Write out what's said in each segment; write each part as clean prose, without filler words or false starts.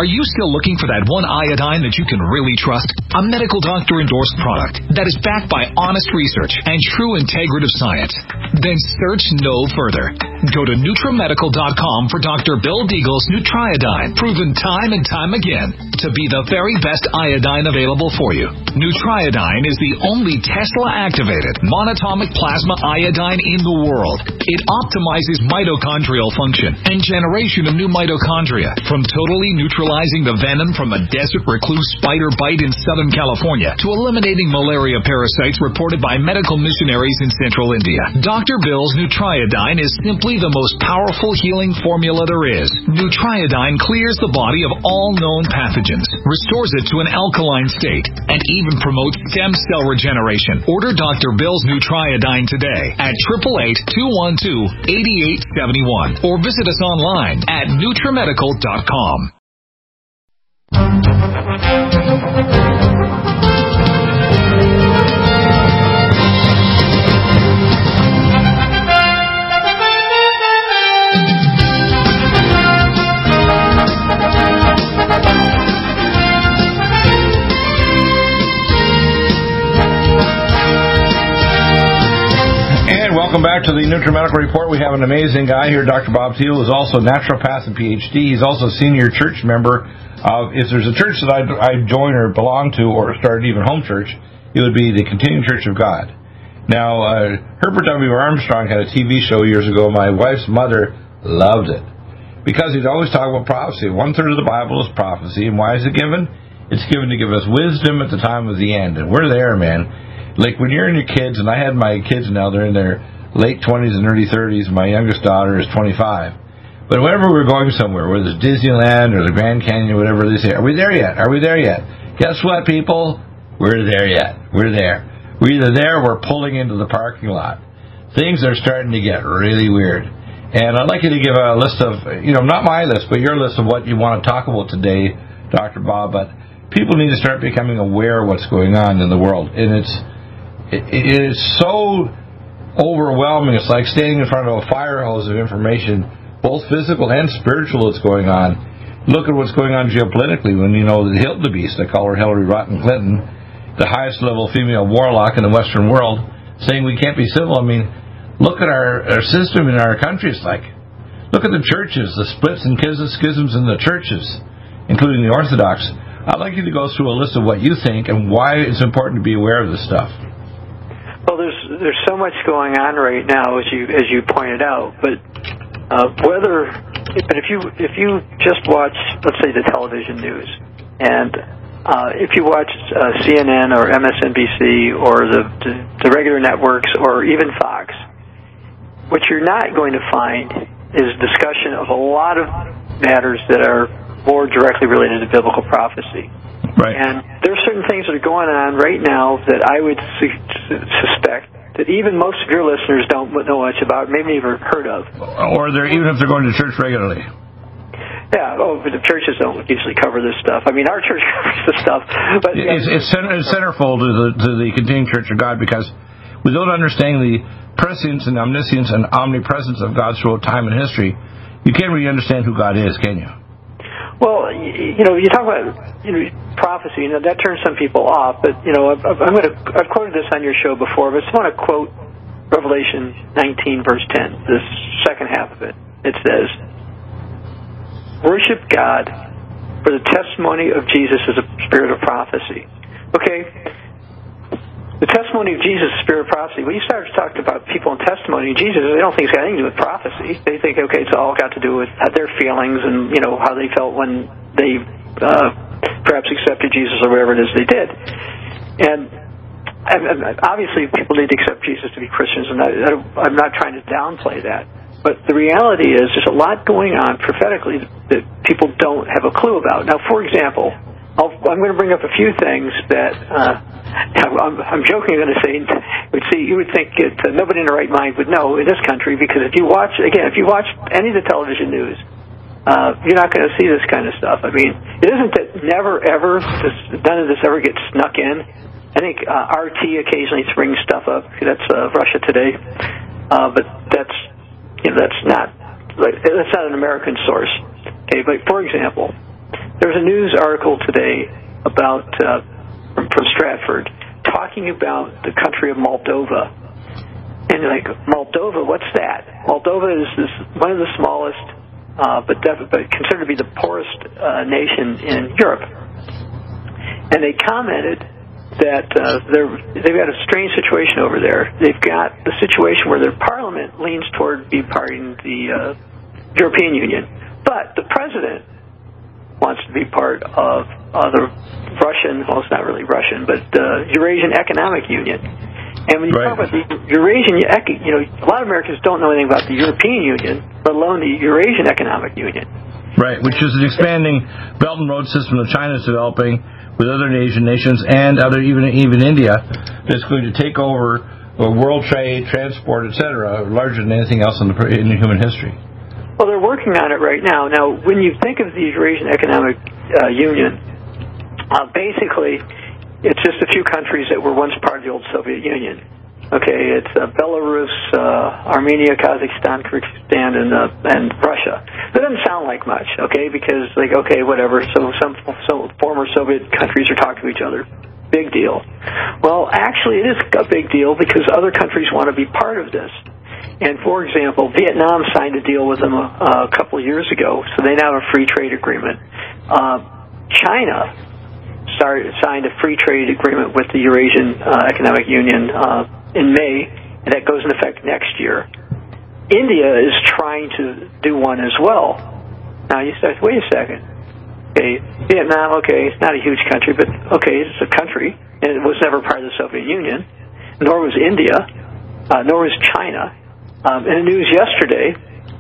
Are you still looking for that one iodine that you can really trust? A medical doctor-endorsed product that is backed by honest research and true integrative science? Then search no further. Go to NutriMedical.com for Dr. Bill Deagle's Nutriodine, proven time and time again to be the very best iodine available for you. Nutriodine is the only Tesla-activated monatomic plasma iodine in the world. It optimizes mitochondrial function and generation of new mitochondria, from totally neutralizing the venom from a desert recluse spider bite in Southern California to eliminating malaria parasites reported by medical missionaries in Central India. Dr. Bill's Nutriodine is simply the most powerful healing formula there is. Nutriodine clears the body of all known pathogens, restores it to an alkaline state, and even promotes stem cell regeneration. Order Dr. Bill's Nutriodine today at 888-212-8871 or visit us online at NutriMedical.com. Welcome back to the NutriMedical Report. We have an amazing guy here, Dr. Bob Thiel, who's also a naturopath and PhD. He's also a senior church member. If there's a church that I'd join or belong to or started even home church, it would be the Continuing Church of God. Now, Herbert W. Armstrong had a TV show years ago. My wife's mother loved it because he'd always talk about prophecy. 1/3 of the Bible is prophecy. And why is it given? It's given to give us wisdom at the time of the end. And we're there, man. Like when you're in your kids, and I had my kids now, they're in their late 20s and early 30s. My youngest daughter is 25. But whenever we're going somewhere, whether it's Disneyland or the Grand Canyon, whatever, they say, are we there yet? Are we there yet? Guess what, people? We're there yet. We're there. We're either there or we're pulling into the parking lot. Things are starting to get really weird. And I'd like you to give a list of, not my list, but your list of what you want to talk about today, Dr. Bob. But people need to start becoming aware of what's going on in the world. And it is so overwhelming. It's like standing in front of a fire hose of information, both physical and spiritual, that's going on. Look at what's going on geopolitically when the Hilton Beast, I call her Hillary Rotten Clinton, the highest level female warlock in the Western world, saying we can't be civil. I mean, look at our system in our country. It's like, look at the churches, the splits and schisms in the churches, including the Orthodox. I'd like you to go through a list of what you think and why it's important to be aware of this stuff. Well, there's so much going on right now, as you pointed out. But if you just watch, let's say, the television news, and if you watch CNN or MSNBC or the regular networks or even Fox, what you're not going to find is discussion of a lot of matters that are more directly related to biblical prophecy. Right. And there are certain things that are going on right now that I would suspect that even most of your listeners don't know much about, maybe never heard of. Or even if they're going to church regularly. Yeah, but the churches don't usually cover this stuff. I mean, our church covers this stuff. But it's centerfold to the Continuing Church of God, because without understanding the prescience and omniscience and omnipresence of God throughout time and history, you can't really understand who God is, can you? Well, you talk about prophecy, that turns some people off. But I've quoted this on your show before, but I just want to quote Revelation 19, verse 10, the second half of it. It says, "Worship God, for the testimony of Jesus is a spirit of prophecy." Okay. The testimony of Jesus is spirit of prophecy. When you start talking about people and testimony of Jesus, they don't think it's got anything to do with prophecy. They think, okay, it's all got to do with their feelings and, how they felt when they perhaps accepted Jesus or whatever it is they did. And obviously people need to accept Jesus to be Christians, and I'm not trying to downplay that. But the reality is there's a lot going on prophetically that people don't have a clue about. Now, for example, I'm going to bring up a few things that I'm joking. I'm going to say you would think that nobody in their right mind would know in this country, because if you watch any of the television news, you're not going to see this kind of stuff. I mean, it isn't that none of this ever gets snuck in. I think RT occasionally brings stuff up. That's Russia Today, but that's not an American source. Okay, but for example, There's a news article today about from Stratford talking about the country of Moldova. And you're like, Moldova, what's that? Moldova is one of the smallest, but considered to be the poorest nation in Europe. And they commented that they've got a strange situation over there. They've got the situation where their parliament leans toward being part of the European Union, but the president wants to be part of the Russian, well, it's not really Russian, but the Eurasian Economic Union. And when you talk about the Eurasian, a lot of Americans don't know anything about the European Union, let alone the Eurasian Economic Union. Right, which is an expanding Belt and Road system that China's developing with other Asian nations and even India, that's going to take over world trade, transport, etc., larger than anything else in human history. Well, they're working on it right now. Now, when you think of the Eurasian Economic Union, basically, it's just a few countries that were once part of the old Soviet Union. Okay, it's Belarus, Armenia, Kazakhstan, Kyrgyzstan, and Russia. That doesn't sound like much, okay, because, whatever, so some former Soviet countries are talking to each other. Big deal. Well, actually, it is a big deal because other countries want to be part of this. And, for example, Vietnam signed a deal with them a couple of years ago, so they now have a free trade agreement. China signed a free trade agreement with the Eurasian Economic Union in May, and that goes into effect next year. India is trying to do one as well. Now, you say, wait a second. Okay, Vietnam, okay, it's not a huge country, but, okay, it's a country, and it was never part of the Soviet Union, nor was India, nor was China. In the news yesterday,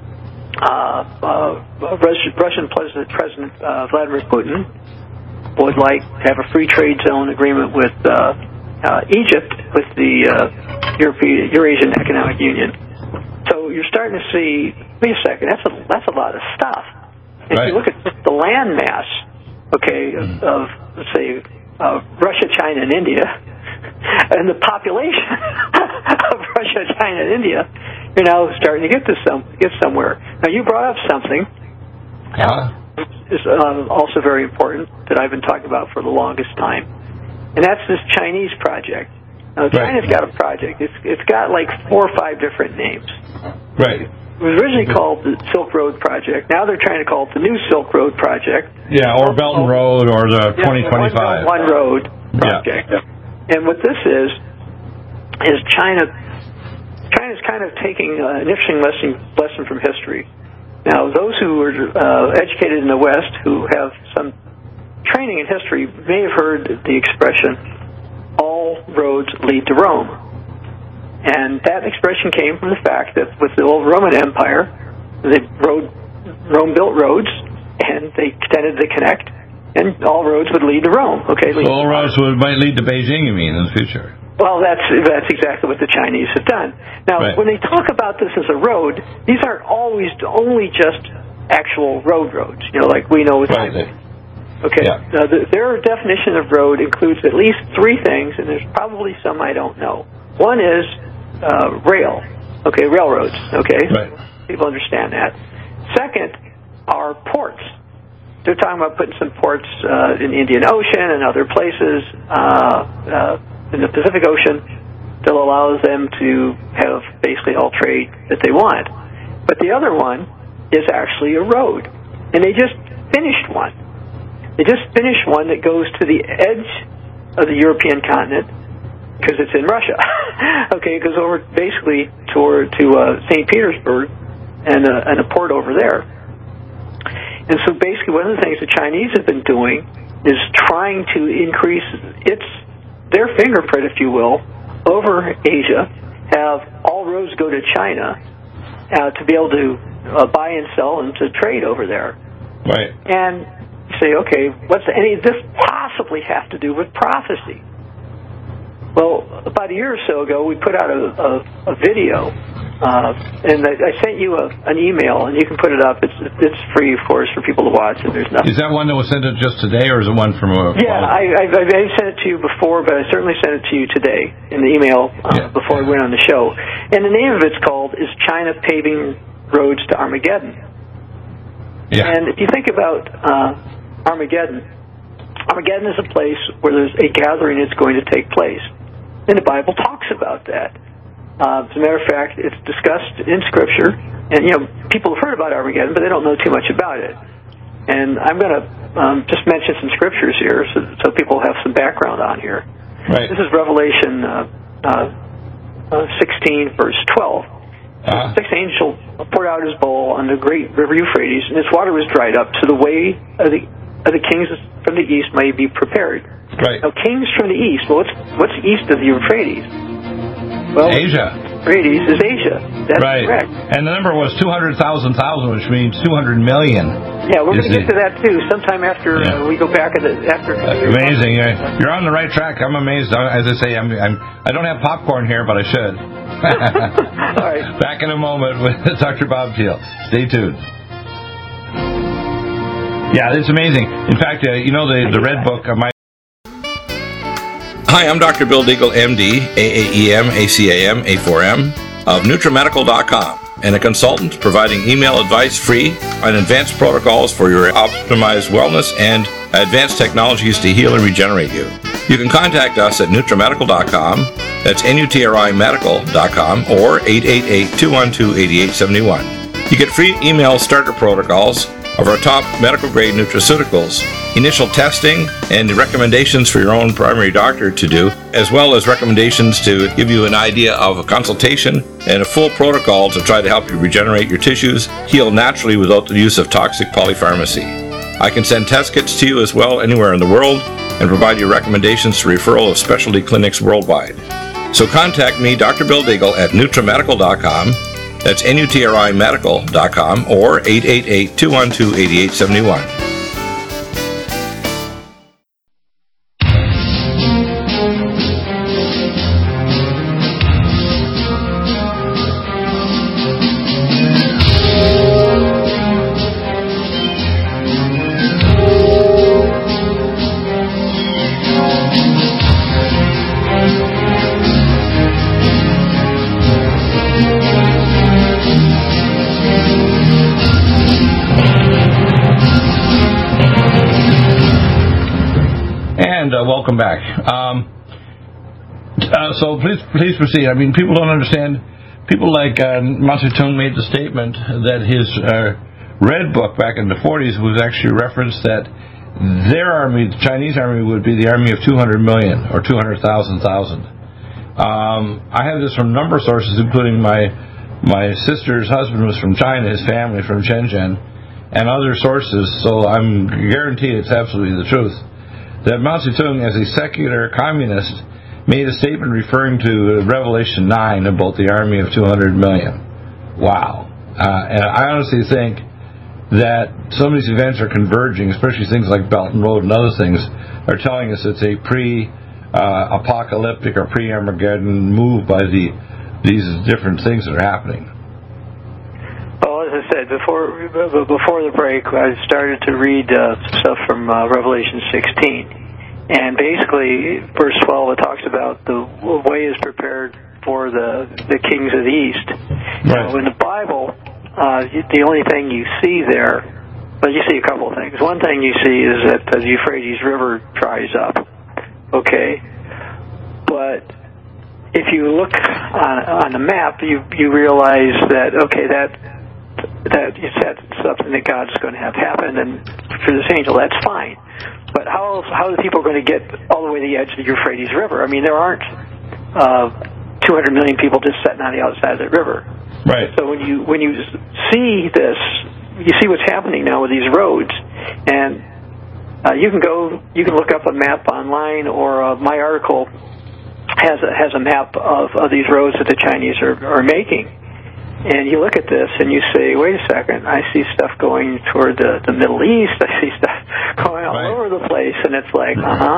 Russian President Vladimir Putin would like to have a free trade zone agreement with Egypt, with the Eurasian Economic Union. So you're starting to see, wait a second, that's a lot of stuff. If you look at the land mass, okay, of let's say Russia, China, and India, and the population of Russia, China, and India, you're now starting to get somewhere. Now you brought up something. Is also very important that I've been talking about for the longest time, and that's this Chinese project. Now, China's got a project. It's got like 4 or 5 different names. Right. It was originally called the Silk Road Project. Now they're trying to call it the New Silk Road Project. Yeah, or Belt and Road, or the 2025. One Road Project. Yeah. And what this is China's kind of taking an interesting lesson from history. Now, those who are educated in the West, who have some training in history, may have heard the expression, all roads lead to Rome. And that expression came from the fact that with the old Roman Empire, Rome built roads, and they tended to connect, and all roads would lead to Rome. Okay, so all roads might lead to Beijing, you mean, in the future? Well, that's exactly what the Chinese have done. Now, when they talk about this as a road, these aren't always only just actual roads. Like we know with highway. Okay. Yeah. Now, their definition of road includes at least 3 things, and there's probably some I don't know. One is rail. Okay, railroads. Okay. Right. People understand that. Second are ports. They're talking about putting some ports in the Indian Ocean and other places. In the Pacific Ocean that allows them to have basically all trade that they want. But the other one is actually a road. And they just finished one. They just finished one that goes to the edge of the European continent because it's in Russia. Okay, it goes over basically to St. Petersburg and a port over there. And so basically one of the things the Chinese have been doing is trying to increase their fingerprint, if you will, over Asia, have all roads go to China to be able to buy and sell and to trade over there. Right. And you say, okay, what's any of this possibly have to do with prophecy? Well, about a year or so ago, we put out a video, and I sent you an email, and you can put it up. It's free, of course, for people to watch. And there's nothing. Is that one that was sent just today, or is it one from a? Yeah, I sent it to you before, but I certainly sent it to you today in the email before I went on the show. And the name of it's called "Is China Paving Roads to Armageddon?" Yeah. And if you think about Armageddon. Armageddon is a place where there's a gathering that's going to take place. And the Bible talks about that. As a matter of fact, it's discussed in Scripture. And, people have heard about Armageddon, but they don't know too much about it. And I'm going to just mention some Scriptures here so people have some background on here. Right. This is Revelation 16, verse 12. The sixth angel poured out his bowl on the great river Euphrates, and its water was dried up, so the way of the kings from the east may be prepared. Right. Now, kings from the east. Well, what's east of the Euphrates? Well, Asia. Euphrates is Asia. That's right. correct. And the number was 200,000, which means 200 million. Yeah, we're going to get to that too sometime after we go back after. Amazing. You're on the right track. I'm amazed. As I say, I don't have popcorn here, but I should. All right. Back in a moment with Dr. Bob Thiel. Stay tuned. Yeah, it's amazing. In fact, the Red Book of my... Hi, I'm Dr. Bill Deagle, MD, AAEM, ACAM, A4M, of NutriMedical.com, and a consultant providing email advice free on advanced protocols for your optimized wellness and advanced technologies to heal and regenerate you. You can contact us at NutriMedical.com, that's NutriMedical.com, or 888-212-8871. You get free email starter protocols of our top medical-grade nutraceuticals, initial testing, and recommendations for your own primary doctor to do, as well as recommendations to give you an idea of a consultation and a full protocol to try to help you regenerate your tissues, heal naturally without the use of toxic polypharmacy. I can send test kits to you as well anywhere in the world and provide you recommendations to referral of specialty clinics worldwide. So contact me, Dr. Bill Deagle, at NutriMedical.com. That's NutriMedical.com, or 888-212-8871. Welcome back. So please proceed. I mean, people don't understand. People like Mao Zedong made the statement that his Red Book back in the 40s was actually referenced that their army, the Chinese army, would be the army of 200 million or 200,000. I have this from a number of sources, including my sister's husband was from China, his family from Shenzhen, and other sources. So I'm guaranteed it's absolutely the truth. That Mao Zedong, as a secular communist, made a statement referring to Revelation 9 about the army of 200 million. Wow. And I honestly think that some of these events are converging, especially things like Belt and Road and other things, are telling us it's a pre-apocalyptic or pre-Armageddon move by these different things that are happening. Well, as I said, before the break, I started to read stuff from Revelation 16. And basically, verse 12, it talks about the way is prepared for the kings of the East. Right. Now, in the Bible, the only thing you see there, well, you see a couple of things. One thing you see is that the Euphrates River dries up. Okay? But if you look on the map, you realize that, okay, that's something that God's going to have happen, and for this angel, that's fine. But how are the people going to get all the way to the edge of the Euphrates River? I mean, there aren't 200 million people just sitting on the outside of the river. Right. So when you see this, you see what's happening now with these roads, and you can look up a map online, or my article has a map of these roads that the Chinese are making. And you look at this and you say, wait a second, I see stuff going toward the Middle East, I see stuff going all over the place, and it's like,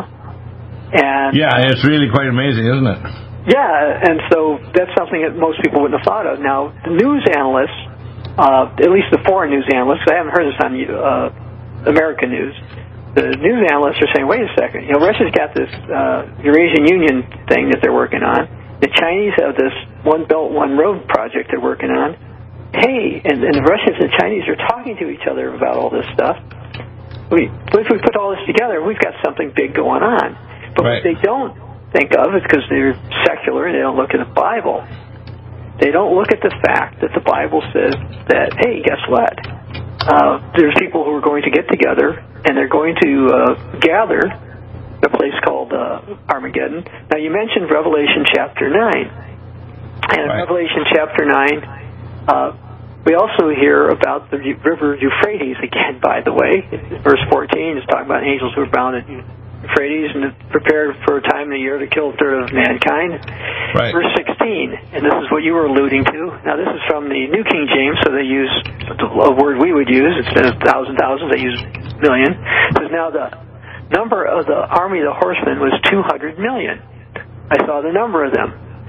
And yeah, it's really quite amazing, isn't it? Yeah, and so that's something that most people wouldn't have thought of. Now, the news analysts, at least the foreign news analysts, I haven't heard this on American news, the news analysts are saying, wait a second, Russia's got this Eurasian Union thing that they're working on. The Chinese have this One Belt, One Road project they're working on. Hey, and the Russians and Chinese are talking to each other about all this stuff. if we put all this together, we've got something big going on. But Right. what they don't think of is because they're secular and they don't look at the Bible. They don't look at the fact that the Bible says that, hey, guess what? There's people who are going to get together and they're going to gather a place called Armageddon. Now, you mentioned Revelation chapter 9. And in Revelation chapter 9, we also hear about the river Euphrates again, by the way. Verse 14 is talking about angels who are bound at Euphrates and prepared for a time in the year to kill a third of mankind. Right. Verse 16, and this is what you were alluding to. Now, this is from the New King James, so they use a word we would use. Instead of thousands, they use million. It says, now the number of the army of the horsemen was 200 million. I saw the number of them.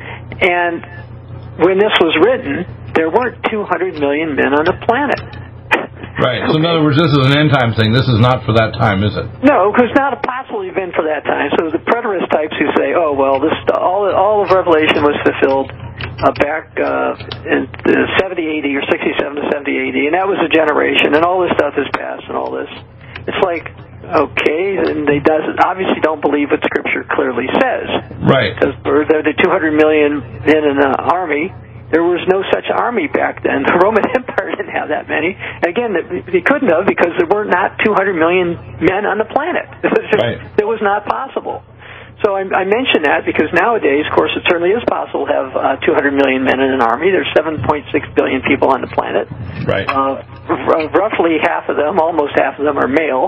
And when this was written, there weren't 200 million men on the planet. Right. So in other words, this is an end time thing. This is not for that time, is it? No, because it's not a possible event for that time. So the preterist types who say, "Oh well, this all of Revelation was fulfilled back in 70 AD or 67 to 70 AD, and that was a generation, and all this stuff is past, and all this." It's like, okay, and they obviously don't believe what Scripture clearly says. Right. Because the 200 million men in the army. There was no such army back then. The Roman Empire didn't have that many. And again, they couldn't have because there were not 200 million men on the planet. It was not possible. So I mention that because nowadays, of course, it certainly is possible to have 200 million men in an army. There's 7.6 billion people on the planet. Right. Roughly half of them, almost half of them, are male.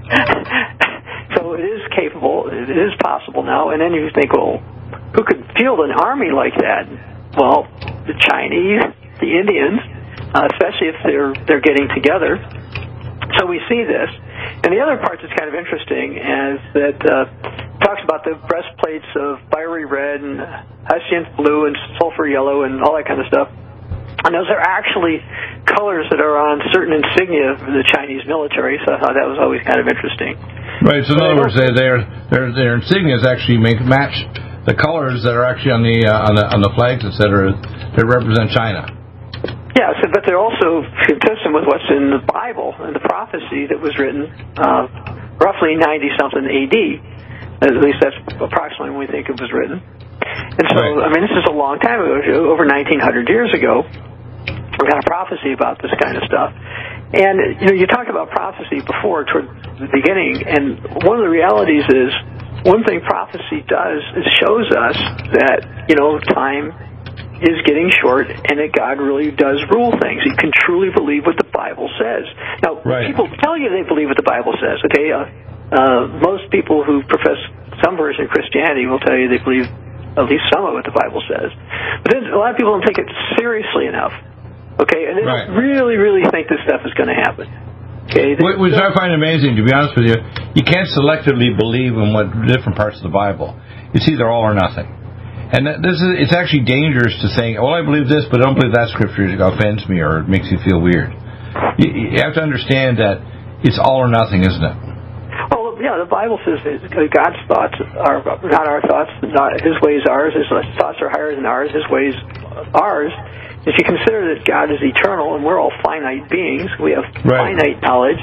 So it is capable. It is possible now. And then you think, well, who could field an army like that? Well, the Chinese, the Indians, especially if they're getting together. So we see this. And the other part that's kind of interesting is that it talks about the breastplates of fiery red and hyacinth blue and sulfur yellow and all that kind of stuff. And those are actually colors that are on certain insignia of the Chinese military, so I thought that was always kind of interesting. Right, so in other words, their insignias actually match the colors that are actually on the flags, etc., that represent China. Yeah, but they're also consistent with what's in the Bible and the prophecy that was written roughly 90-something AD. At least that's approximately when we think it was written. And so, I mean, this is a long time ago, over 1,900 years ago. We got a prophecy about this kind of stuff. And, you talked about prophecy before, toward the beginning, and one of the realities is, one thing prophecy does is shows us that, time is getting short and that God really does rule things. You can truly believe what the Bible says. Now, people tell you they believe what the Bible says, okay? Most people who profess some version of Christianity will tell you they believe at least some of what the Bible says. But then a lot of people don't take it seriously enough, okay? And they don't really, really think this stuff is going to happen. Okay, which I find amazing, to be honest with you. You can't selectively believe in what different parts of the Bible. It's either all or nothing. And it's actually dangerous to say, well, I believe this, but I don't believe that scripture offends me or it makes you feel weird. You have to understand that it's all or nothing, isn't it? Well, yeah, the Bible says that God's thoughts are not our thoughts, His ways ours, His thoughts are higher than ours, His ways ours. If you consider that God is eternal and we're all finite beings, we have finite knowledge.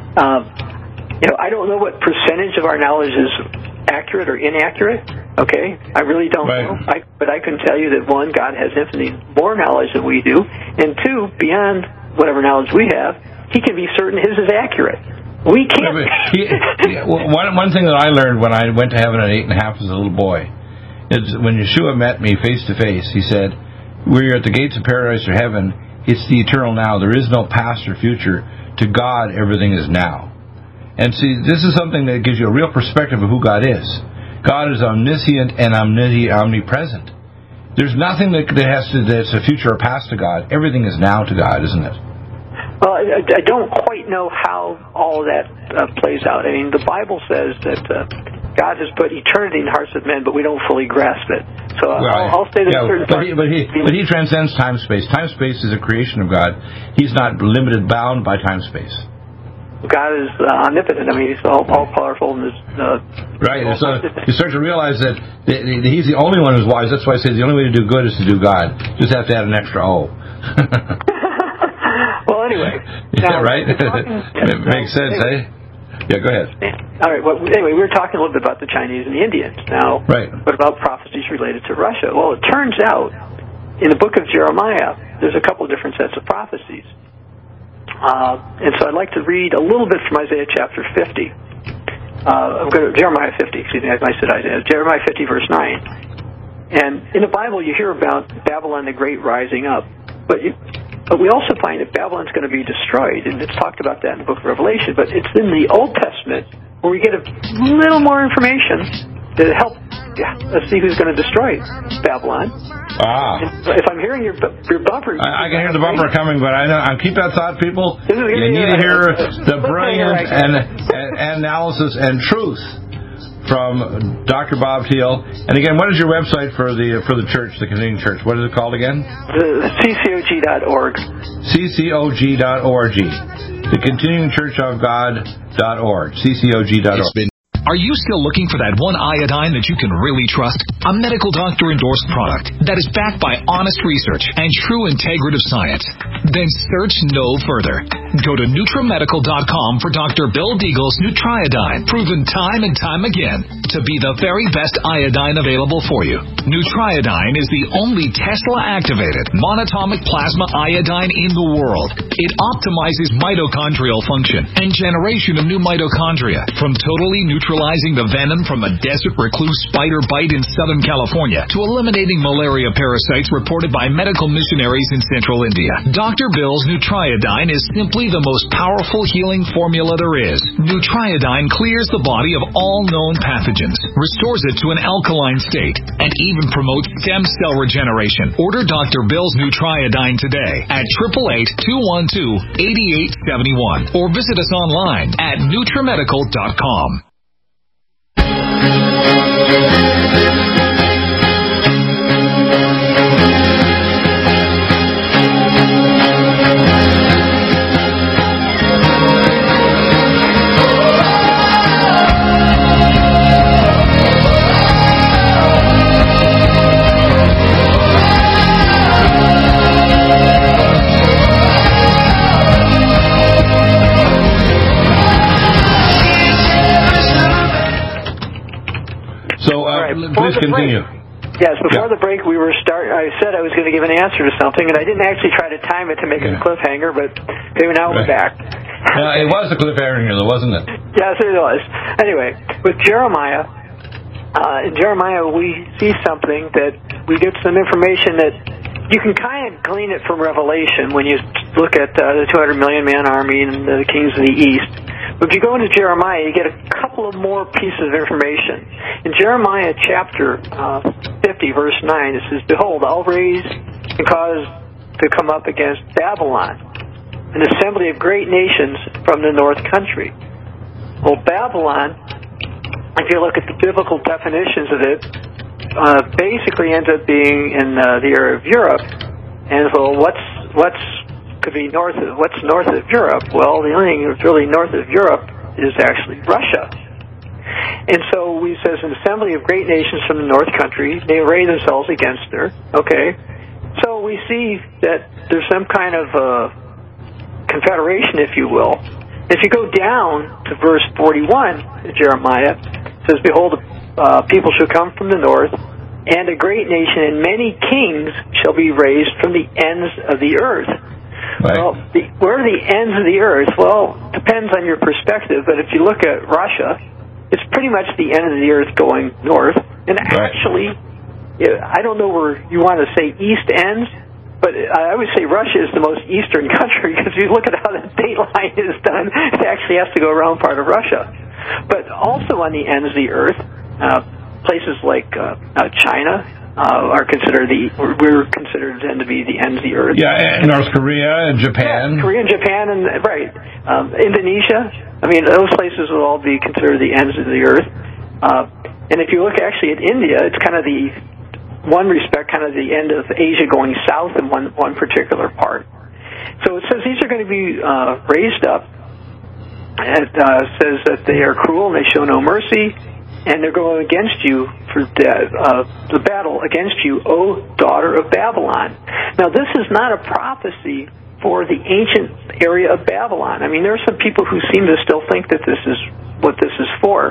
I don't know what percentage of our knowledge is accurate or inaccurate. Okay, I really don't know. But I can tell you that one, God has infinitely more knowledge than we do, and two, beyond whatever knowledge we have, He can be certain His is accurate. We can't. One thing that I learned when I went to heaven at 8.5 as a little boy is when Yeshua met me face to face, He said, "We're at the gates of paradise or heaven. It's the eternal now. There is no past or future. To God, everything is now." And see, this is something that gives you a real perspective of who God is. God is omniscient and omnipresent. There's nothing that's a future or past to God. Everything is now to God, isn't it? Well, I don't quite know how all of that plays out. I mean, the Bible says that God has put eternity in the hearts of men, but we don't fully grasp it. So I'll say that but he transcends time-space. Time-space is a creation of God. He's not limited, bound by time-space. God is omnipotent. I mean, He's all-powerful. Right. So you start to realize that He's the only one who's wise. That's why I say the only way to do good is to do God. Just have to add an extra O. Well, anyway. Yeah, right? It makes sense, eh? Yeah, go ahead. All right. Well, anyway, we were talking a little bit about the Chinese and the Indians. Now, what about prophecies related to Russia? Well, it turns out in the book of Jeremiah, there's a couple of different sets of prophecies. And so I'd like to read a little bit from Isaiah chapter 50. I'm going to Jeremiah 50, excuse me, I said Isaiah. Jeremiah 50, verse 9. And in the Bible, you hear about Babylon the Great rising up. But we also find that Babylon's going to be destroyed, and it's talked about that in the book of Revelation. But it's in the Old Testament where we get a little more information to help us see who's going to destroy Babylon. If I'm hearing your bumper... I can hear the bumper coming, but I keep that thought, people. You need to hear the brilliance and analysis and truth from Dr. Bob Thiel. And again, what is your website for the church, the Canadian church? What is it called again? CCOG.org. CCOG.org. The Continuing Church of God.org. CCOG.org. Are you still looking for that one iodine that you can really trust? A medical doctor-endorsed product that is backed by honest research and true integrative science? Then search no further. Go to NutriMedical.com for Dr. Bill Deagle's Nutriodine, proven time and time again to be the very best iodine available for you. Nutriodine is the only Tesla-activated monatomic plasma iodine in the world. It optimizes mitochondrial function and generation of new mitochondria, from totally neutralizing the venom from a desert recluse spider bite in Southern California to eliminating malaria parasites reported by medical missionaries in Central India. Dr. Bill's Nutriodine is simply the most powerful healing formula there is. Nutriodine clears the body of all known pathogens, restores it to an alkaline state, and even promotes stem cell regeneration. Order Dr. Bill's Nutriodine today at 888-212-8871 or visit us online at NutriMedical.com. Please continue. Yes, before the break, I said I was going to give an answer to something, and I didn't actually try to time it to make it a cliffhanger, but maybe now we're back. It was a cliffhanger, though, wasn't it? Yes, it was. Anyway, with Jeremiah, in Jeremiah we see something that we get some information that you can kind of glean it from Revelation when you look at the 200 million man army and the kings of the east. But if you go into Jeremiah, you get a couple of more pieces of information. In Jeremiah chapter 50, verse 9, it says, "Behold, I'll raise and cause to come up against Babylon, an assembly of great nations from the north country." Well, Babylon, if you look at the biblical definitions of it, basically ends up being in the area of Europe. And so what's north of Europe? Well, the only thing that's really north of Europe is actually Russia. And so we says an assembly of great nations from the north country, they array themselves against her. Okay. So we see that there's some kind of confederation, if you will. If you go down to verse 41 in Jeremiah, it says, "Behold, people shall come from the north, and a great nation and many kings shall be raised from the ends of the earth." Right. Well, where are the ends of the earth? Well, depends on your perspective, but if you look at Russia, it's pretty much the end of the earth going north. And actually, I don't know where you want to say east ends, but I would say Russia is the most eastern country, because if you look at how the date line is done, it actually has to go around part of Russia. But also on the ends of the earth, places like China are considered we're considered then to be the ends of the earth. Yeah, and North Korea and Japan. Yeah, Korea and Japan, and right, Indonesia. I mean, those places will all be considered the ends of the earth. And if you look actually at India, it's kind of the end of Asia going south in one particular part. So it says these are going to be raised up. It says that they are cruel and they show no mercy, and they're going against you for the battle against you, O daughter of Babylon. Now, this is not a prophecy for the ancient area of Babylon. I mean, there are some people who seem to still think that this is what this is for.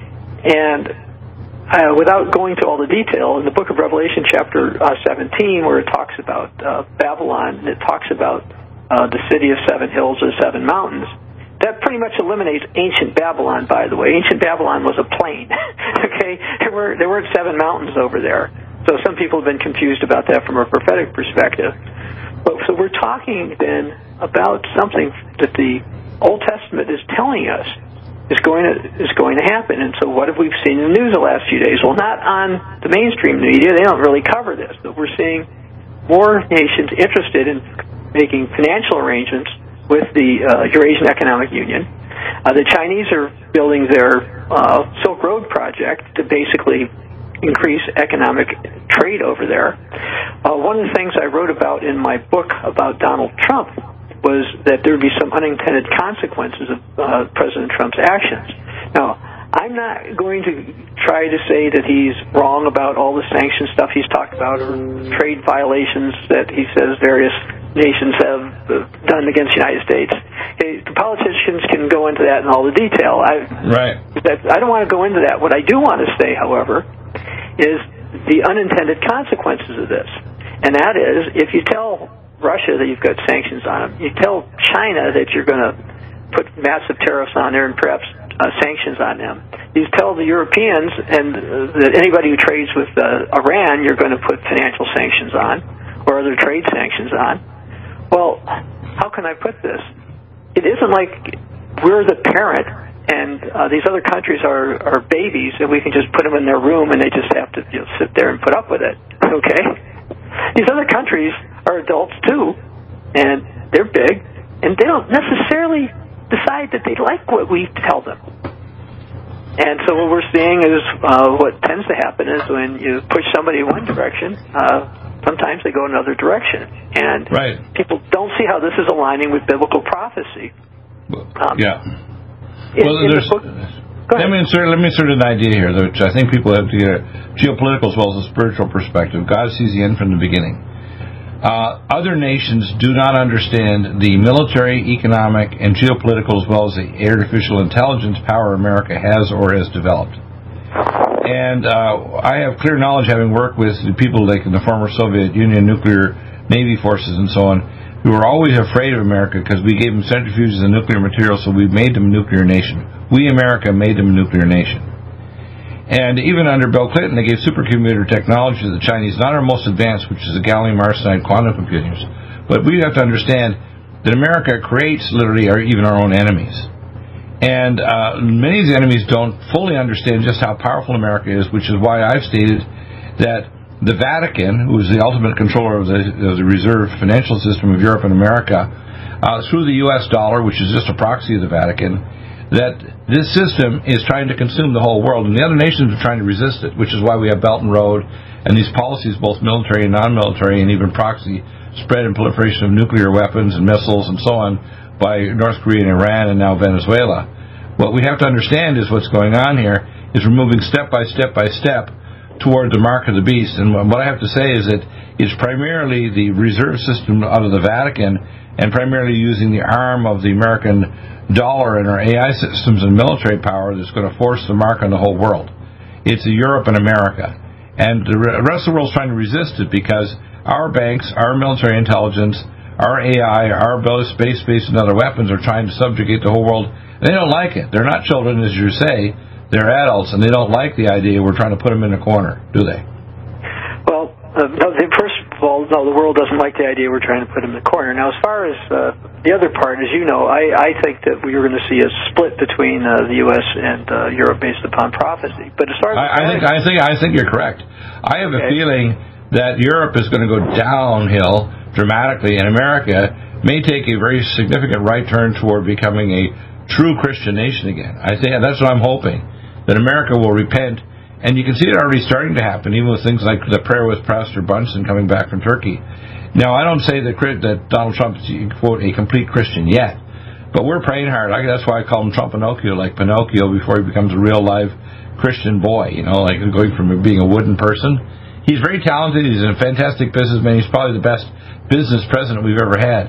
And without going to all the detail, in the book of Revelation, chapter 17, where it talks about Babylon, and it talks about the city of 7 hills or 7 mountains, that pretty much eliminates ancient Babylon, by the way. Ancient Babylon was a plain. Okay? There weren't 7 mountains over there. So some people have been confused about that from a prophetic perspective. But so we're talking then about something that the Old Testament is telling us is going to happen. And so what have we seen in the news the last few days? Well, not on the mainstream media. They don't really cover this. But we're seeing more nations interested in making financial arrangements with the Eurasian Economic Union. The Chinese are building their Silk Road project to basically increase economic trade over there. One of the things I wrote about in my book about Donald Trump was that there would be some unintended consequences of President Trump's actions. Now, I'm not going to try to say that he's wrong about all the sanction stuff he's talked about or trade violations that he says various nations have done against the United States. Okay, the politicians can go into that in all the detail. I don't want to go into that. What I do want to say, however, is the unintended consequences of this. And that is, if you tell Russia that you've got sanctions on them, you tell China that you're going to put massive tariffs on there and perhaps sanctions on them. You tell the Europeans and that anybody who trades with Iran, you're going to put financial sanctions on or other trade sanctions on. Well, how can I put this? It isn't like we're the parent and these other countries are babies and we can just put them in their room and they just have to sit there and put up with it. Okay? These other countries are adults too, and they're big, and they don't necessarily decide that they like what we tell them. And so what we're seeing is what tends to happen is when you push somebody in one direction, sometimes they go another direction. And people don't see how this is aligning with biblical prophecy. Let me insert an idea here, which I think people have to get a geopolitical as well as a spiritual perspective. God sees the end from the beginning. Other nations do not understand the military, economic, and geopolitical as well as the artificial intelligence power America has or has developed. And I have clear knowledge, having worked with the people like in the former Soviet Union, nuclear Navy forces and so on, who were always afraid of America because we gave them centrifuges and nuclear material, so we made them a nuclear nation. We, America, made them a nuclear nation. And even under Bill Clinton, they gave supercomputer technology to the Chinese, not our most advanced, which is the gallium arsenide quantum computers. But we have to understand that America creates literally even our own enemies. And many of the enemies don't fully understand just how powerful America is, which is why I've stated that the Vatican, who is the ultimate controller of the reserve financial system of Europe and America, through the U.S. dollar, which is just a proxy of the Vatican, that this system is trying to consume the whole world, and the other nations are trying to resist it, which is why we have Belt and Road and these policies, both military and non-military, and even proxy spread and proliferation of nuclear weapons and missiles and so on by North Korea and Iran and now Venezuela. What we have to understand is what's going on here is we're moving step by step by step toward the mark of the beast. And what I have to say is that it's primarily the reserve system out of the Vatican and primarily using the arm of the American dollar and our AI systems and military power that's going to force the mark on the whole world. It's Europe and America. And the rest of the world's trying to resist it because our banks, our military intelligence, our AI, our space-based and other weapons are trying to subjugate the whole world. They don't like it. They're not children, as you say. They're adults, and they don't like the idea we're trying to put them in a corner, do they? Well, first of all, no, the world doesn't like the idea we're trying to put them in the corner. Now, as far as the other part, as you know, I think that we're going to see a split between the U.S. and Europe based upon prophecy. But as far as I think you're correct. I have a feeling that Europe is going to go downhill dramatically, and America may take a very significant right turn toward becoming a true Christian nation again. I think that's what I'm hoping, that America will repent. And you can see it already starting to happen, even with things like the prayer with Pastor Bunsen coming back from Turkey. Now, I don't say that Donald Trump is, quote, a complete Christian yet, but we're praying hard. That's why I call him Trumpinocchio, like Pinocchio, before he becomes a real live Christian boy, like going from being a wooden person. He's very talented. He's a fantastic businessman. He's probably the best business president we've ever had.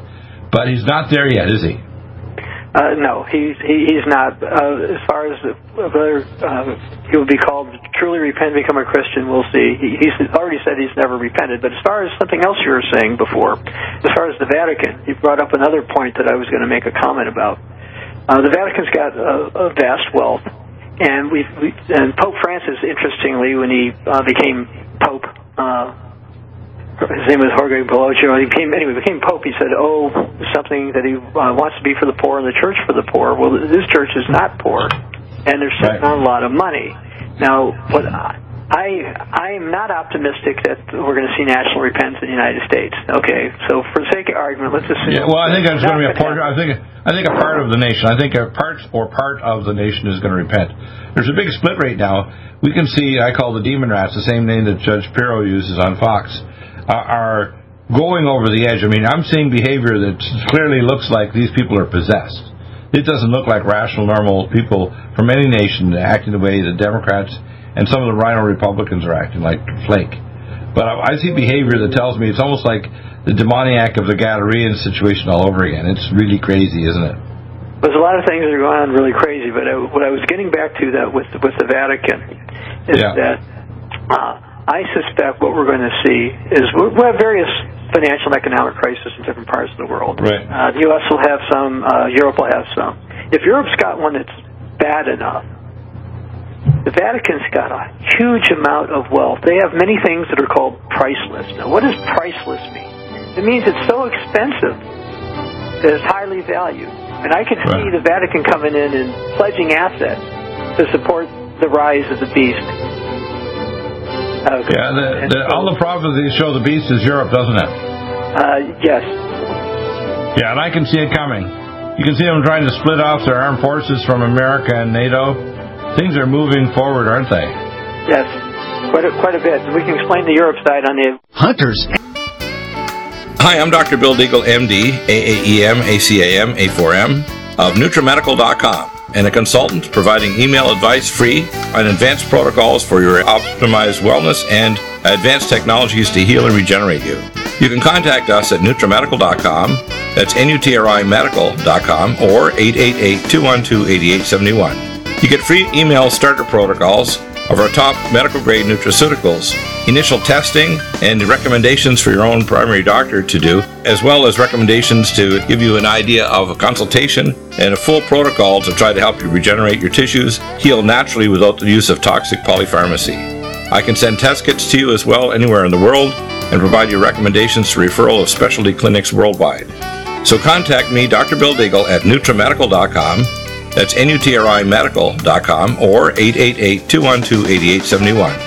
But he's not there yet, is he? No, he's not. As far as whether he will be called to truly repent and become a Christian, we'll see. He's already said he's never repented. But as far as something else you were saying before, as far as the Vatican, you brought up another point that I was going to make a comment about. The Vatican's got a vast wealth, and and Pope Francis, interestingly, when he became Pope, his name was Jorge Belloggio. He became Pope. He said, something that he wants to be for the poor and the church for the poor. Well, this church is not poor, and they're sitting on a lot of money. Now, what I am not optimistic that we're going to see national repentance in the United States. Okay, so for the sake of argument, let's assume. Yeah, well, I think there's going to be a part. I think a part of the nation. I think a part of the nation is going to repent. There's a big split right now. We can see. I call the demon rats, the same name that Judge Pirro uses on Fox. Are going over the edge. I mean, I'm seeing behavior that clearly looks like these people are possessed. It doesn't look like rational, normal people from any nation acting the way the Democrats and some of the Rhino Republicans are acting, like Flake. But I see behavior that tells me it's almost like the demoniac of the Gadarean situation all over again. It's really crazy, isn't it? There's a lot of things that are going on really crazy, but what I was getting back to that with the Vatican is that I suspect what we're going to see is we'll have various financial and economic crises in different parts of the world. Right. The U.S. will have some. Europe will have some. If Europe's got one that's bad enough, the Vatican's got a huge amount of wealth. They have many things that are called priceless. Now, what does priceless mean? It means it's so expensive that it's highly valued. And I could see the Vatican coming in and pledging assets to support the rise of the beast. All the prophecies show the beast is Europe, doesn't it? Yes. Yeah, and I can see it coming. You can see them trying to split off their armed forces from America and NATO. Things are moving forward, aren't they? Yes, quite a bit. We can explain the Europe side on the Hunters. Hi, I'm Dr. Bill Deagle, MD, AAEM, ACAM, A4M, of NutriMedical.com, and a consultant providing email advice free on advanced protocols for your optimized wellness and advanced technologies to heal and regenerate you. You can contact us at NutriMedical.com, that's NutriMedical.com, or 888-212-8871. You get free email starter protocols of our top medical-grade nutraceuticals, initial testing, and recommendations for your own primary doctor to do, as well as recommendations to give you an idea of a consultation and a full protocol to try to help you regenerate your tissues, heal naturally without the use of toxic polypharmacy. I can send test kits to you as well anywhere in the world and provide you recommendations to referral of specialty clinics worldwide. So contact me, Dr. Bill Deagle, at NutriMedical.com. That's NutriMedical.com, or 888-212-8871.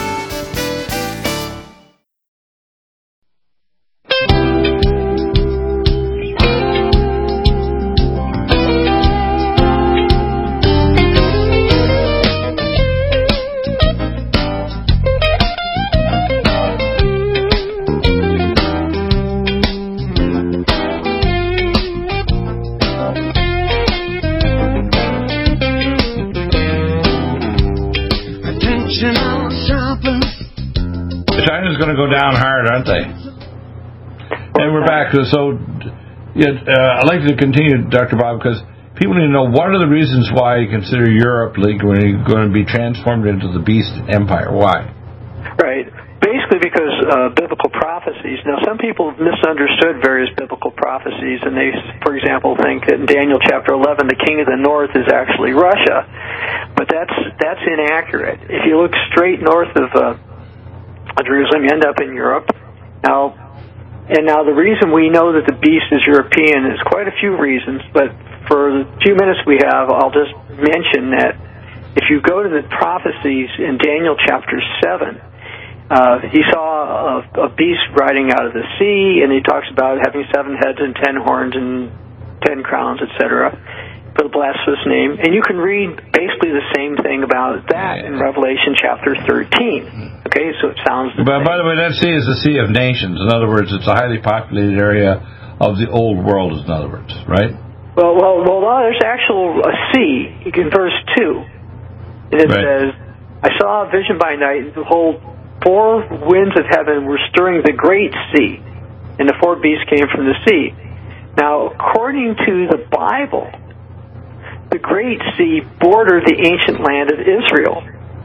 China's going to go down hard, aren't they? And we're back. So, I'd like to continue, Dr. Bob, because people need to know what are the reasons why you consider Europe going to be transformed into the beast empire. Why? Right. Basically because biblical prophecies. Now, some people misunderstood various biblical prophecies, and they, for example, think that in Daniel chapter 11, the king of the north is actually Russia. But that's inaccurate. If you look straight north of Jerusalem, you end up in Europe. Now the reason we know that the beast is European is quite a few reasons, but for the few minutes we have, I'll just mention that if you go to the prophecies in Daniel chapter 7, he saw a beast riding out of the sea, and he talks about having 7 heads and 10 horns and 10 crowns, etc., for the blasphemous name. And you can read basically the same thing about that in Revelation chapter 13. Okay, so it sounds the same. By the way, that sea is the Sea of Nations. In other words, it's a highly populated area of the old world, in other words, right? Well, there's actual a sea in verse 2. And it says, I saw a vision by night, and behold, 4 winds of heaven were stirring the great sea, and the 4 beasts came from the sea. Now, according to the Bible, the Great Sea bordered the ancient land of Israel.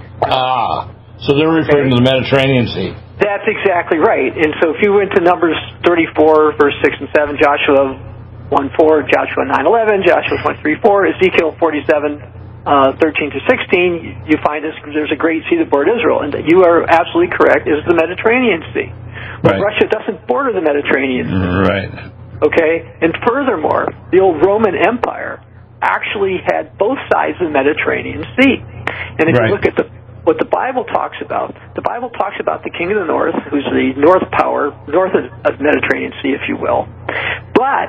So they're referring to the Mediterranean Sea. That's exactly right. And so if you went to Numbers 34, verse 6 and 7, Joshua 1:4, Joshua 9:11, Joshua 1:3-4, Ezekiel 47, 13 to 16, you find there's a great sea that bordered Israel. And you are absolutely correct, is the Mediterranean Sea. But Russia doesn't border the Mediterranean Sea. Right. Okay? And furthermore, the old Roman Empire actually had both sides of the Mediterranean Sea. And if you look at what the Bible talks about the king of the north, who's the north power, north of the Mediterranean Sea, if you will. But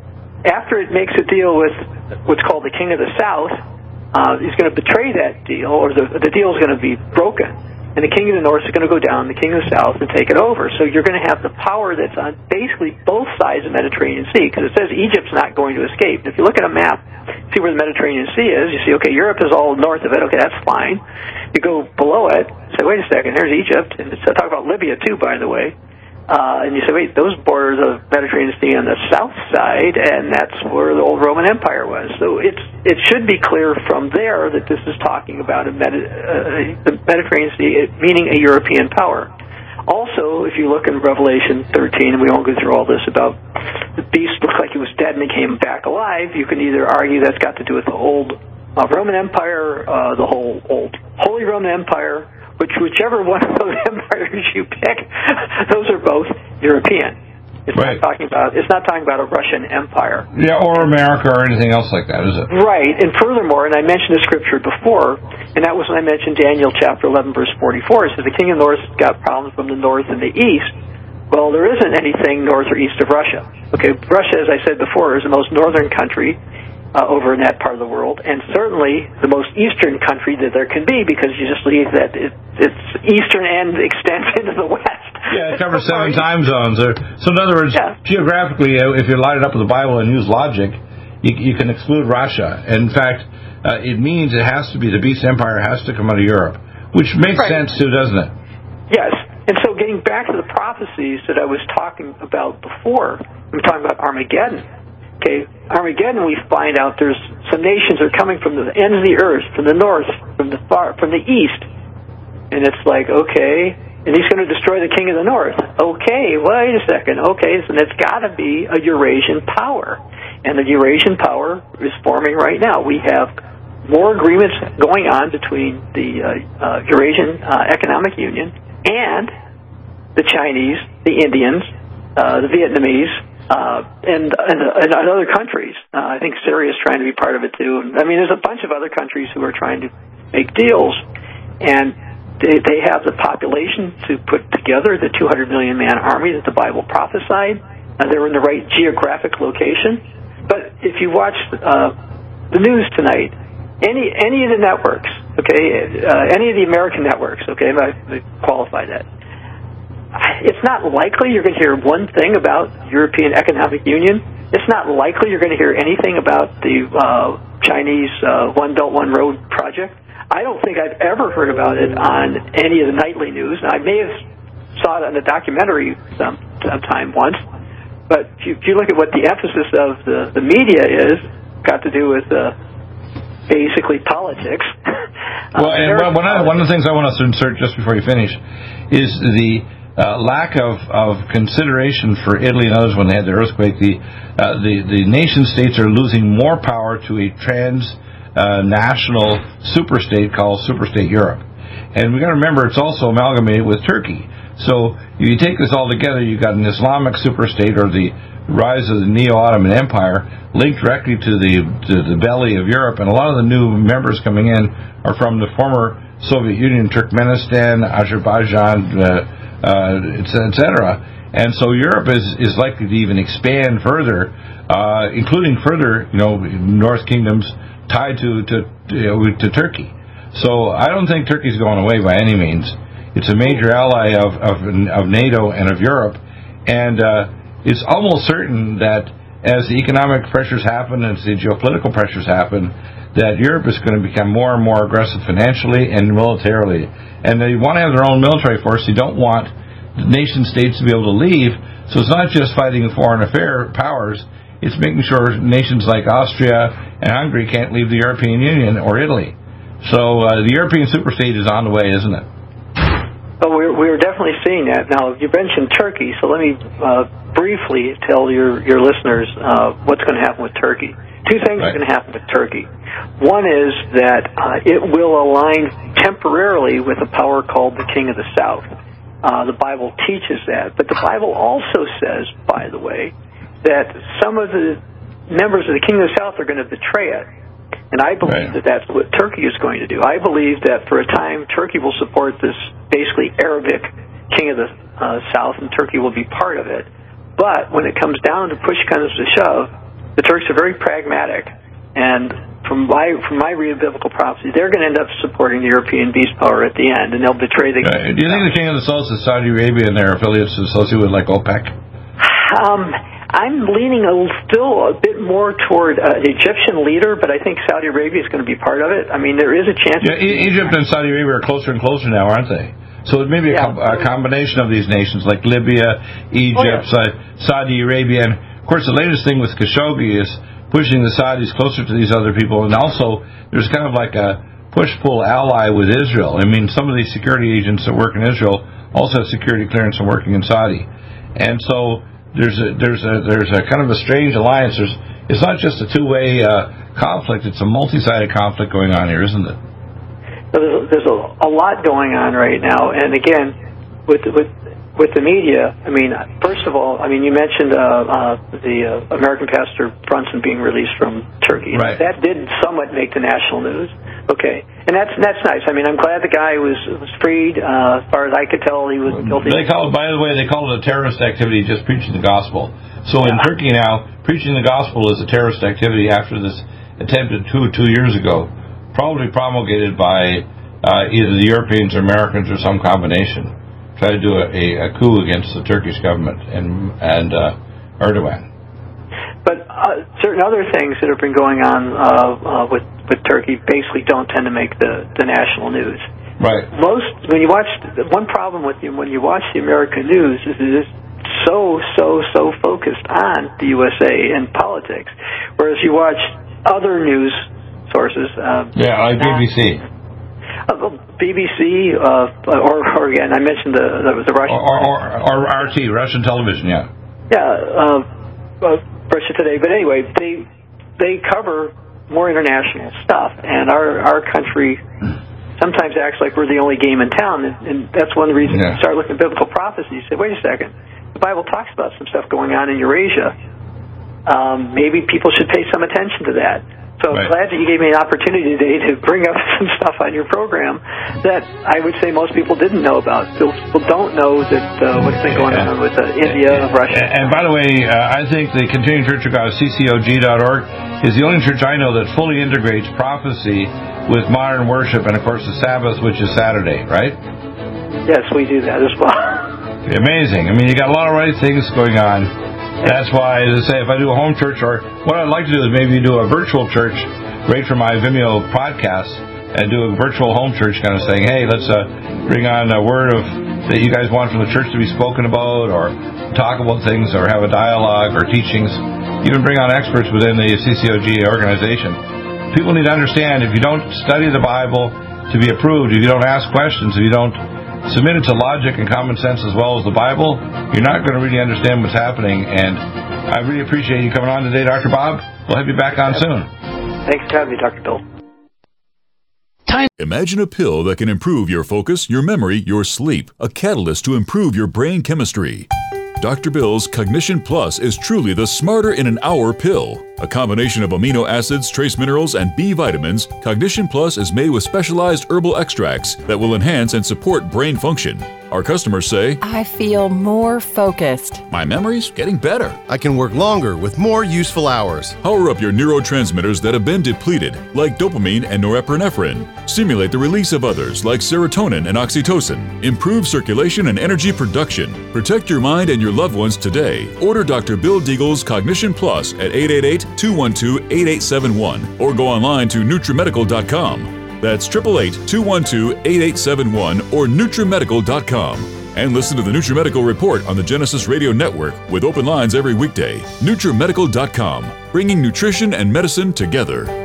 after it makes a deal with what's called the king of the south, he's going to betray that deal, or the deal is going to be broken. And the king of the north is going to go down, the king of the south, and take it over. So you're going to have the power that's on basically both sides of the Mediterranean Sea, because it says Egypt's not going to escape. If you look at a map, see where the Mediterranean Sea is, you see, okay, Europe is all north of it. Okay, that's fine. You go below it, say, wait a second, there's Egypt. And it's talk about Libya, too, by the way. And you say, wait, those borders of the Mediterranean Sea on the south side, and that's where the old Roman Empire was. So it should be clear from there that this is talking about the Mediterranean Sea, meaning a European power. Also, if you look in Revelation 13, and we won't go through all this about the beast looked like it was dead and it came back alive, you can either argue that's got to do with the old Roman Empire, the whole old Holy Roman Empire, whichever one of those empires you pick, those are both European. It's not talking about a Russian empire. Yeah, or America or anything else like that, is it? Right. And furthermore, and I mentioned the scripture before, and that was when I mentioned Daniel chapter 11, verse 44. It says the king of the north got problems from the north and the east. Well, there isn't anything north or east of Russia. Okay, Russia, as I said before, is the most northern country over in that part of the world, and certainly the most eastern country that there can be, because you just leave that its eastern end extends into the west. Yeah, it covers 7 time zones. So in other words, geographically, if you line it up with the Bible and use logic, you can exclude Russia. In fact, it means it has to be the beast empire has to come out of Europe, which makes sense too, doesn't it? Yes. And so getting back to the prophecies that I was talking about before, I'm talking about Armageddon. Okay, Armageddon, we find out there's some nations are coming from the ends of the earth, from the north, from the east. And it's like, okay, and he's going to destroy the king of the north. Okay, wait a second. Okay, so that's got to be a Eurasian power. And the Eurasian power is forming right now. We have more agreements going on between the Eurasian Economic Union and the Chinese, the Indians, the Vietnamese, and other countries. I think Syria is trying to be part of it too. I mean, there's a bunch of other countries who are trying to make deals, and they have the population to put together the 200 million man army that the Bible prophesied. They're in the right geographic location. But if you watch the news tonight, any of the networks, okay, any of the American networks, okay, I qualify that. It's not likely you're going to hear one thing about European Economic Union. It's not likely you're going to hear anything about the Chinese One Belt, One Road project. I don't think I've ever heard about it on any of the nightly news. I may have saw it on a documentary sometime once, but if you look at what the emphasis of the media is, got to do with basically politics. Well, and one of the things I want us to insert just before you finish is the lack of consideration for Italy and others when they had the earthquake. The nation states are losing more power to a national superstate called Superstate Europe. And we've got to remember it's also amalgamated with Turkey. So if you take this all together, you've got an Islamic superstate, or the rise of the Neo-Ottoman Empire, linked directly to the belly of Europe. And a lot of the new members coming in are from the former Soviet Union, Turkmenistan, Azerbaijan, etc. And so Europe is likely to even expand further, including further, North kingdoms tied to Turkey. So I don't think Turkey's going away by any means. It's a major ally of NATO and of Europe, and it's almost certain that as the economic pressures happen, as the geopolitical pressures happen, that Europe is going to become more and more aggressive financially and militarily. And they want to have their own military force. They don't want nation states to be able to leave. So it's not just fighting foreign powers. it's making sure nations like Austria and Hungary can't leave the European Union or Italy. So the European superstate is on the way, isn't it? Well, we're definitely seeing that. Now, you mentioned Turkey, so let me briefly tell your listeners what's going to happen with Turkey. Two things are going to happen with Turkey. One is that it will align temporarily with a power called the King of the South. The Bible teaches that. But the Bible also says, by the way, that some of the members of the King of the South are going to betray it. And I believe that that's what Turkey is going to do. I believe that for a time, Turkey will support this basically Arabic King of the South, and Turkey will be part of it. But when it comes down to push comes to shove, the Turks are very pragmatic. And from my read of biblical prophecy, they're going to end up supporting the European beast power at the end, and they'll betray the... Do you think the King of the South is Saudi Arabia and their affiliates associated with, like, OPEC? I'm leaning still a bit more toward the Egyptian leader, but I think Saudi Arabia is going to be part of it. I mean, there is a chance... Yeah, Egypt and Saudi Arabia are closer and closer now, aren't they? So it may be a combination of these nations, like Libya, Egypt, Saudi Arabia. And, of course, the latest thing with Khashoggi is pushing the Saudis closer to these other people. And also, there's kind of like a push-pull ally with Israel. I mean, some of these security agents that work in Israel also have security clearance and working in Saudi. And so... There's a kind of a strange alliance. It's not just a two-way conflict. It's a multi-sided conflict going on here, isn't it? There's a lot going on right now, and again, with the media. I mean, first of all, I mean, you mentioned the American pastor Brunson being released from Turkey. Right. That did somewhat make the national news. Okay, and that's nice. I mean, I'm glad the guy was freed. As far as I could tell, he was guilty. By the way, they call it a terrorist activity, just preaching the gospel. So in Turkey now, preaching the gospel is a terrorist activity after this attempted coup 2 years ago, probably promulgated by either the Europeans or Americans or some combination. Try to do a coup against the Turkish government and Erdogan. But certain other things that have been going on with Turkey basically don't tend to make the national news. Right. When you watch, one problem with when you watch the American news is it is so focused on the USA and politics, whereas you watch other news sources. Like BBC. BBC, or again, I mentioned the Russian... Or RT, Russian television, Russia Today. But anyway, they cover more international stuff, and our country sometimes acts like we're the only game in town, and that's one of the reasons you start looking at biblical prophecy. You say, wait a second, the Bible talks about some stuff going on in Eurasia. Maybe people should pay some attention to that. So I'm glad that you gave me an opportunity today to bring up some stuff on your program that I would say most people didn't know about. People don't know that what's been going on with India, Russia. And by the way, I think the Continuing Church of God, ccog.org, is the only church I know that fully integrates prophecy with modern worship and, of course, the Sabbath, which is Saturday, right? Yes, we do that as well. Amazing. I mean, you got a lot of right things going on. That's why, as I say, if I do a home church, or what I'd like to do is maybe do a virtual church right from my Vimeo podcast and do a virtual home church kind of saying, hey, let's bring on a word that you guys want from the church to be spoken about, or talk about things, or have a dialogue or teachings. Even bring on experts within the CCOG organization. People need to understand, if you don't study the Bible to be approved, if you don't ask questions, if you don't submit it to logic and common sense as well as the Bible, you're not going to really understand what's happening. And I really appreciate you coming on today, Dr. Bob. We'll have you back on soon. Thanks for having me, Dr. Bill. Imagine a pill that can improve your focus, your memory, your sleep, a catalyst to improve your brain chemistry. Dr. Bill's Cognition Plus is truly the smarter in an hour pill. A combination of amino acids, trace minerals, and B vitamins, Cognition Plus is made with specialized herbal extracts that will enhance and support brain function. Our customers say, I feel more focused. My memory's getting better. I can work longer with more useful hours. Power up your neurotransmitters that have been depleted, like dopamine and norepinephrine. Stimulate the release of others, like serotonin and oxytocin. Improve circulation and energy production. Protect your mind and your loved ones today. Order Dr. Bill Deagle's Cognition Plus at 888-212-8871 or go online to NutriMedical.com. That's 888-212-8871 or NutriMedical.com. And listen to the NutriMedical Report on the Genesis Radio Network with open lines every weekday. NutriMedical.com, bringing nutrition and medicine together.